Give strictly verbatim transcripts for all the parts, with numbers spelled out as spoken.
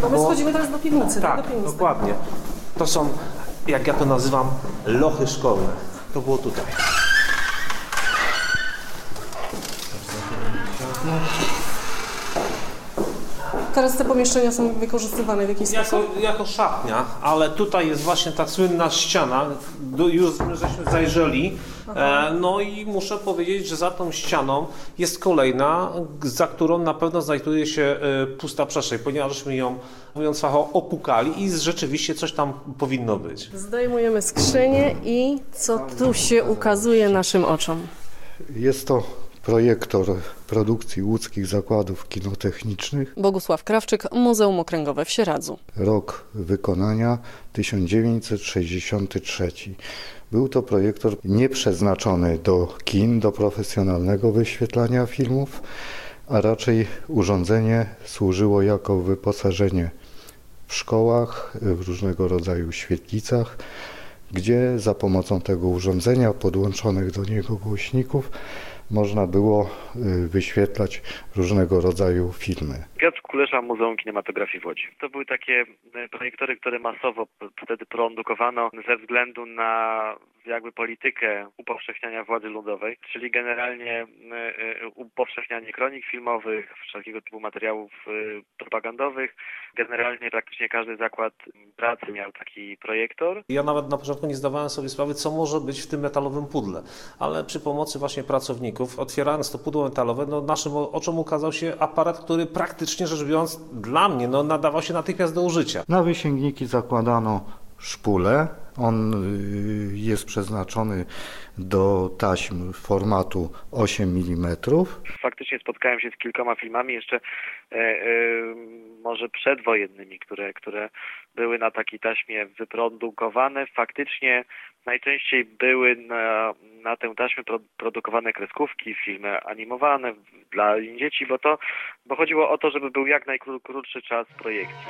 Bo my schodzimy teraz do piwnicy. Tak, do piwnicy. Dokładnie. To są, jak ja to nazywam, lochy szkolne. To było tutaj. Teraz te pomieszczenia są wykorzystywane w jakiś Jako, sposób? jako szatnia, ale tutaj jest właśnie ta słynna ściana, do, już żeśmy zajrzeli, e, no i muszę powiedzieć, że za tą ścianą jest kolejna, za którą na pewno znajduje się e, pusta przestrzeń, ponieważśmy ją, mówiąc fachowo, opukali i rzeczywiście coś tam powinno być. Zdejmujemy skrzynię i co tu się ukazuje naszym oczom? Jest to projektor produkcji Łódzkich Zakładów Kinotechnicznych. Bogusław Krawczyk, Muzeum Okręgowe w Sieradzu. Rok wykonania tysiąc dziewięćset sześćdziesiąty trzeci. Był to projektor nieprzeznaczony do kin, do profesjonalnego wyświetlania filmów, a raczej urządzenie służyło jako wyposażenie w szkołach, w różnego rodzaju świetlicach, gdzie za pomocą tego urządzenia, podłączonych do niego głośników, można było wyświetlać różnego rodzaju filmy. Piotr Kulesza, Muzeum Kinematografii w Łodzi. To były takie projektory, które masowo wtedy produkowano ze względu na jakby politykę upowszechniania władzy ludowej, czyli generalnie upowszechnianie kronik filmowych, wszelkiego typu materiałów propagandowych. Generalnie praktycznie każdy zakład pracy miał taki projektor. Ja nawet na początku nie zdawałem sobie sprawy, co może być w tym metalowym pudle, ale przy pomocy właśnie pracowników, otwierając to pudło metalowe, no naszym oczom ukazał się aparat, który praktycznie rzecz biorąc dla mnie no, nadawał się natychmiast do użycia. Na wysięgniki zakładano szpulę. On jest przeznaczony do taśm formatu osiem milimetrów. Faktycznie spotkałem się z kilkoma filmami jeszcze e, e, może przedwojennymi, które, które były na takiej taśmie wyprodukowane. Faktycznie najczęściej były na, na tę taśmę pro, produkowane kreskówki, filmy animowane dla dzieci, bo to bo chodziło o to, żeby był jak najkrótszy czas projekcji.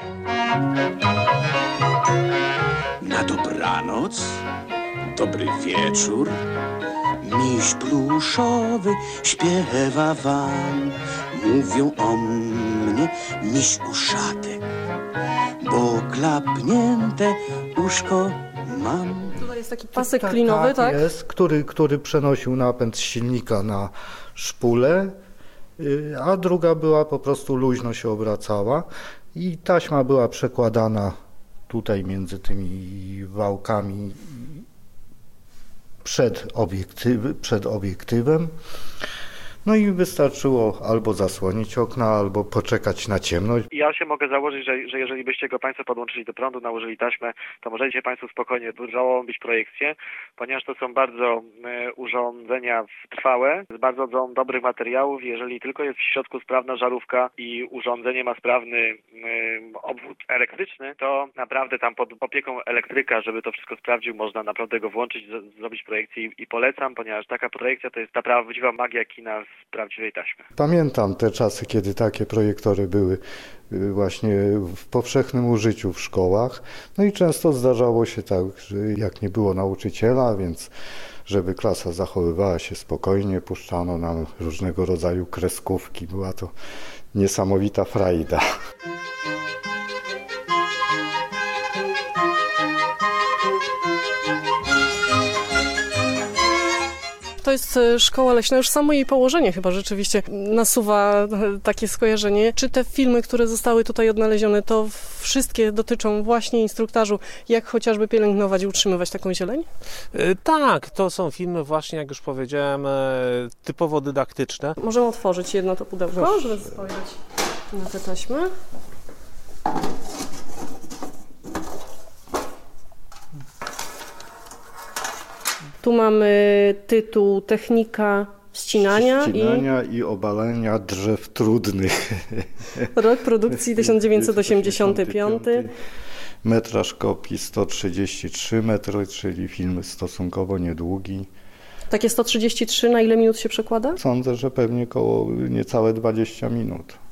Na dobranoc, dobry wieczór, miś pluszowy śpiewa wam. Mówią o mnie miś uszatek, bo klapnięte uszko mam. Tutaj jest taki pasek klinowy, tak? Jest, który, który przenosił napęd z silnika na szpulę, a druga była po prostu luźno się obracała i taśma była przekładana tutaj między tymi wałkami przed, obiektywy, przed obiektywem. No i wystarczyło albo zasłonić okna, albo poczekać na ciemność. Ja się mogę założyć, że, że jeżeli byście go Państwo podłączyli do prądu, nałożyli taśmę, to możecie Państwo spokojnie robić projekcję, ponieważ to są bardzo y, urządzenia trwałe, z bardzo do, dobrych materiałów. Jeżeli tylko jest w środku sprawna żarówka i urządzenie ma sprawny y, obwód elektryczny, to naprawdę tam pod opieką elektryka, żeby to wszystko sprawdził, można naprawdę go włączyć, z, zrobić projekcję i, i polecam, ponieważ taka projekcja to jest ta prawdziwa magia kina z prawdziwej taśmy. Pamiętam te czasy, kiedy takie projektory były właśnie w powszechnym użyciu w szkołach. No i często zdarzało się tak, że jak nie było nauczyciela, więc żeby klasa zachowywała się spokojnie, puszczano nam różnego rodzaju kreskówki. Była to niesamowita frajda. To jest szkoła leśna, już samo jej położenie chyba rzeczywiście nasuwa takie skojarzenie. Czy te filmy, które zostały tutaj odnalezione, to wszystkie dotyczą właśnie instruktażu, jak chociażby pielęgnować i utrzymywać taką zieleń? Tak, to są filmy właśnie, jak już powiedziałem, typowo dydaktyczne. Możemy otworzyć jedno to pudełko, żeby spojrzeć na te taśmy. Tu mamy tytuł Technika ścinania, ścinania i... i obalenia drzew trudnych. Rok produkcji tysiąc dziewięćset osiemdziesiąty piąty. Metraż kopii sto trzydzieści trzy metry, czyli film stosunkowo niedługi. Takie sto trzydzieści trzy, na ile minut się przekłada? Sądzę, że pewnie koło niecałe dwadzieścia minut.